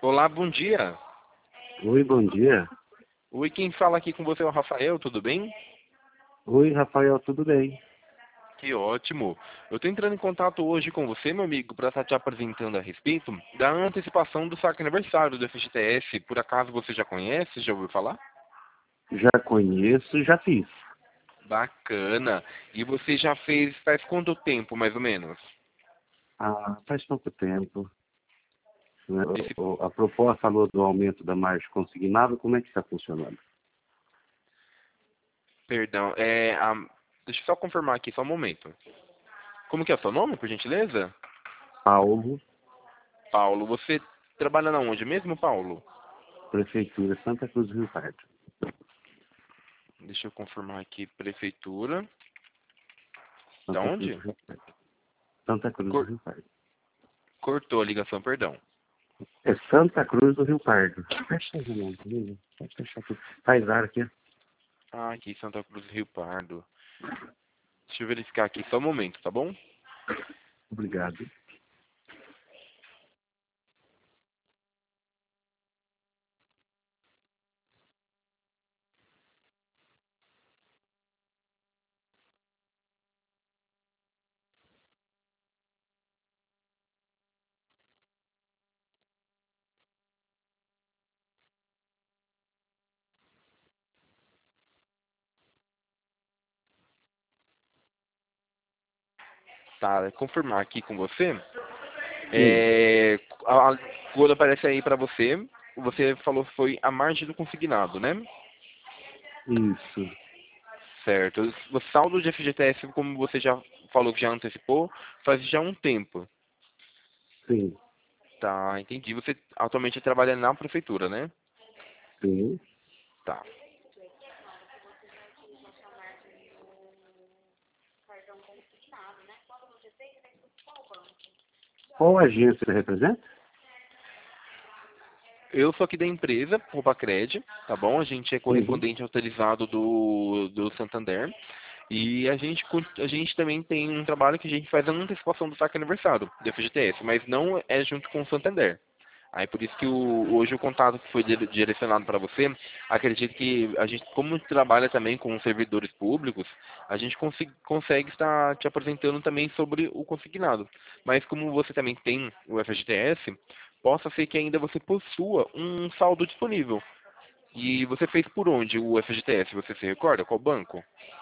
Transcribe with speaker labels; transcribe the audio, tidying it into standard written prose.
Speaker 1: Olá, bom dia.
Speaker 2: Oi, bom dia.
Speaker 1: Oi, quem fala aqui com você é o Rafael, tudo bem?
Speaker 2: Oi, Rafael, tudo bem?
Speaker 1: Que ótimo. Eu estou entrando em contato hoje com você, meu amigo, para estar te apresentando a respeito da antecipação do saque aniversário do FGTS. Por acaso você já conhece, já ouviu falar?
Speaker 2: Já conheço, já fiz.
Speaker 1: Bacana. E você já fez faz quanto tempo, mais ou menos?
Speaker 2: Faz pouco tempo, né?
Speaker 1: Esse,
Speaker 2: A proposta falou do aumento da margem consignada, como é que está funcionando?
Speaker 1: perdão, deixa eu só confirmar aqui, só um momento. Como que é o seu nome, por gentileza?
Speaker 2: Paulo,
Speaker 1: Paulo. Você trabalha na onde mesmo, Paulo?
Speaker 2: Prefeitura Santa Cruz do Rio Pardo.
Speaker 1: Deixa eu confirmar aqui, prefeitura. Da
Speaker 2: Santa Cruz do
Speaker 1: onde?
Speaker 2: Rio Pardo. Santa Cruz do
Speaker 1: Cor-
Speaker 2: Rio Pardo.
Speaker 1: Cortou a ligação, perdão.
Speaker 2: É Santa Cruz do Rio Pardo. Fecha aí, não, beleza? Pode fechar tudo. Faz ar aqui.
Speaker 1: Ah, aqui Santa Cruz do Rio Pardo. Deixa eu verificar aqui só um momento, tá bom?
Speaker 2: Obrigado.
Speaker 1: Tá, confirmar aqui com você.
Speaker 2: Sim,
Speaker 1: Quando aparece aí pra você, você falou que foi a margem do consignado, né?
Speaker 2: isso.
Speaker 1: Certo. O saldo de FGTS, como você já falou que já antecipou, faz já um tempo.
Speaker 2: Sim,
Speaker 1: Tá, entendi. Você atualmente trabalha na prefeitura, né?
Speaker 2: sim.
Speaker 1: Tá.
Speaker 2: Qual agência você representa?
Speaker 1: Eu sou aqui da empresa, Copacred, tá bom? A gente é
Speaker 2: Uhum.
Speaker 1: correspondente autorizado do Santander. E a gente também tem um trabalho que a gente faz a antecipação do saque aniversário, do FGTS, mas não é junto com o Santander. Aí por isso que hoje o contato que foi direcionado para você, acredito que a gente, como trabalha também com servidores públicos, a gente consegue estar te apresentando também sobre o consignado. Mas como você também tem o FGTS, possa ser que ainda você possua um saldo disponível. E você fez por onde o FGTS? Você se recorda? Qual banco?